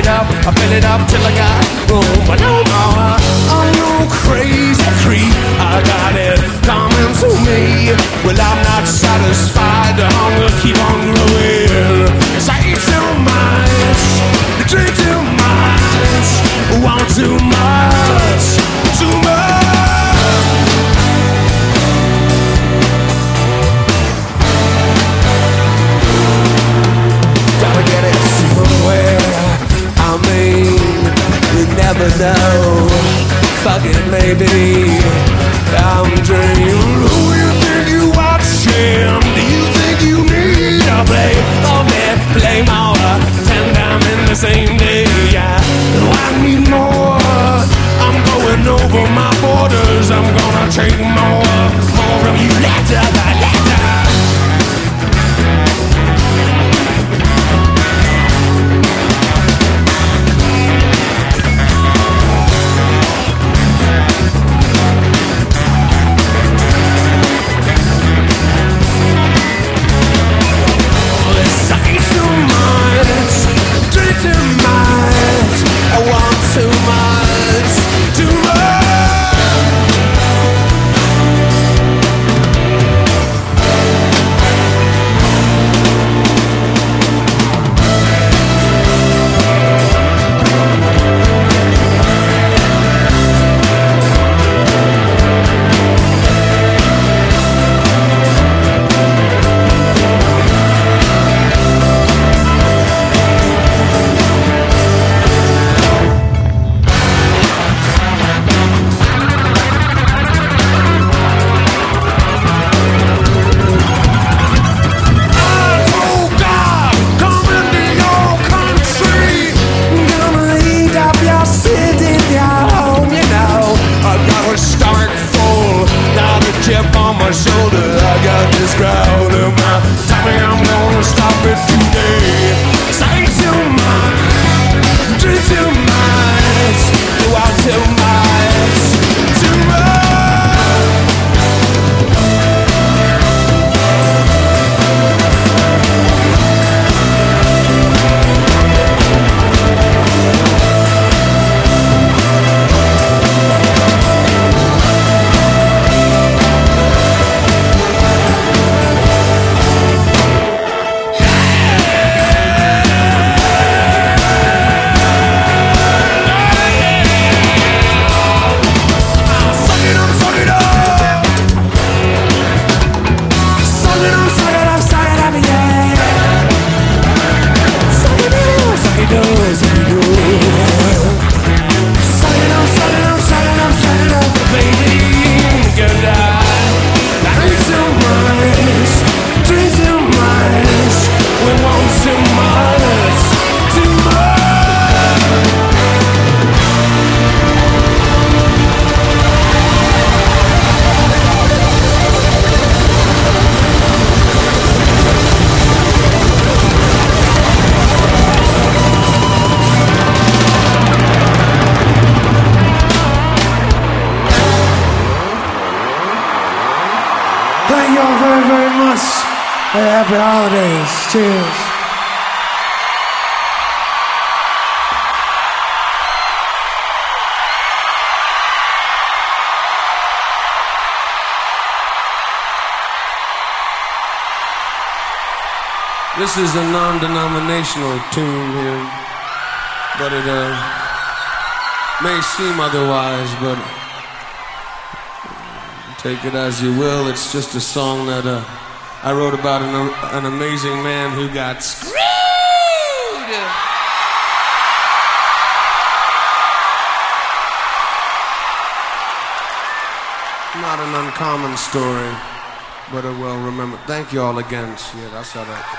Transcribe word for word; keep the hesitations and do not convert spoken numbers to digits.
it up, I fill it up till I got room for no more. I'm no crazy creep, I got it coming to me. Well, I'm not satisfied, the hunger keep on growing. So I eat too much, drink too much, want too much, too much. Gotta get it somewhere, I mean, you never know. Fuck it, maybe I'm dreaming. Who you think you watching? Do you think you need to play for me? Play more, ten times in the same day, yeah. No, I need more. I'm going over my borders. I'm gonna take more, more from you later by later. Thank you all very, very much. And happy holidays. Cheers. This is a non-denominational tune here, but it uh, may seem otherwise, but take it as you will. It's just a song that uh, I wrote about an, an amazing man who got screwed. Not an uncommon story, but a well remembered. Thank you all again. Shit, I saw that.